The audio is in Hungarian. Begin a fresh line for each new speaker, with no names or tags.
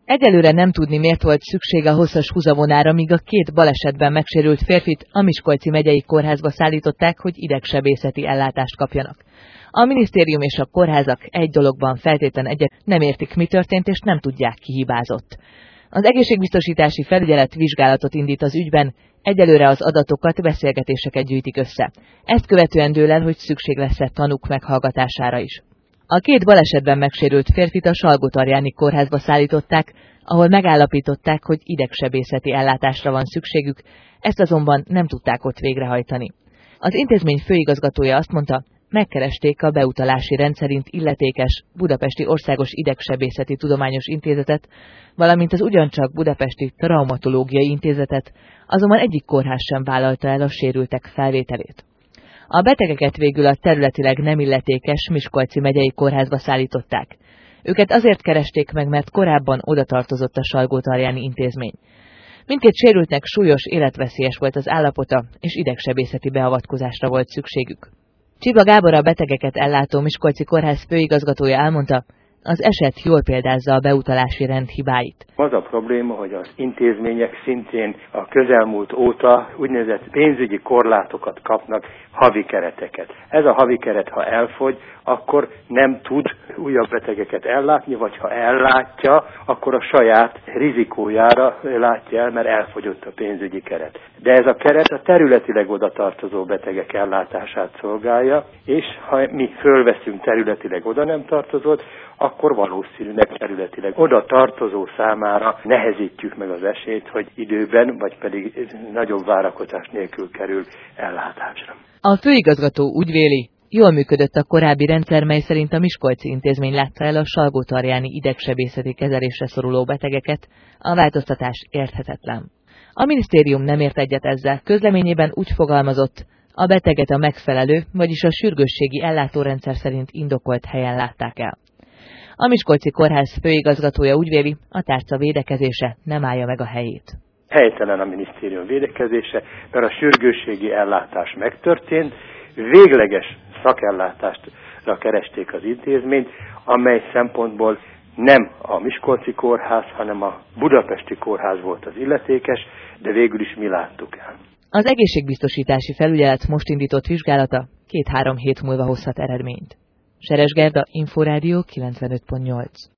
Egyelőre nem tudni, miért volt szükség a hosszas húzavonára, míg a két balesetben megsérült férfit a Miskolci megyei kórházba szállították, hogy idegsebészeti ellátást kapjanak. A minisztérium és a kórházak egy dologban feltétlen egyet, nem értik, mi történt, és nem tudják, ki hibázott. Az egészségbiztosítási felügyelet vizsgálatot indít az ügyben, egyelőre az adatokat, beszélgetéseket gyűjtik össze. Ezt követően dől el, hogy szükség lesz-e tanúk meghallgatására is. A két balesetben megsérült férfit a Salgótarjáni kórházba szállították, ahol megállapították, hogy idegsebészeti ellátásra van szükségük, ezt azonban nem tudták ott végrehajtani. Az intézmény főigazgatója azt mondta, megkeresték a beutalási rendszerint illetékes Budapesti Országos Idegsebészeti Tudományos Intézetet, valamint az ugyancsak Budapesti Traumatológiai Intézetet, azonban egyik kórház sem vállalta el a sérültek felvételét. A betegeket végül a területileg nem illetékes Miskolci megyei kórházba szállították. Őket azért keresték meg, mert korábban oda tartozott a Salgótarjáni intézmény. Mindkét sérültnek súlyos, életveszélyes volt az állapota, és idegsebészeti beavatkozásra volt szükségük. Csiba Gábor, a betegeket ellátó Miskolci kórház főigazgatója elmondta, az eset jól példázza a beutalási rend hibáit.
Az a probléma, hogy az intézmények szintén a közelmúlt óta úgynevezett pénzügyi korlátokat kapnak, havi kereteket. Ez a havi keret, ha elfogy, akkor nem tud újabb betegeket ellátni, vagy ha ellátja, akkor a saját rizikójára látja el, mert elfogyott a pénzügyi keret. De ez a keret a területileg oda tartozó betegek ellátását szolgálja, és ha mi fölveszünk területileg oda nem tartozót, akkor valószínűleg területileg oda tartozó számára nehezítjük meg az esélyt, hogy időben, vagy pedig nagyobb várakozás nélkül kerül ellátásra.
A főigazgató úgy véli, jól működött a korábbi rendszer, mely szerint a Miskolci intézmény látta el a Salgótarjáni idegsebészeti kezelésre szoruló betegeket, a változtatás érthetetlen. A minisztérium nem ért egyet ezzel, közleményében úgy fogalmazott, a beteget a megfelelő, vagyis a sürgősségi ellátórendszer szerint indokolt helyen látták el. A Miskolci kórház főigazgatója úgy véli, a tárca védekezése nem állja meg a helyét.
Helytelen a minisztérium védekezése, mert a sürgősségi ellátás megtörtént, végleges szakellátásra keresték az intézményt, amely szempontból nem a Miskolci kórház, hanem a Budapesti kórház volt az illetékes, de végül is mi láttuk el.
Az egészségbiztosítási felügyelet most indított vizsgálata 2-3 hét múlva hozhat eredményt. Seres Gerda, Inforádió 95.8.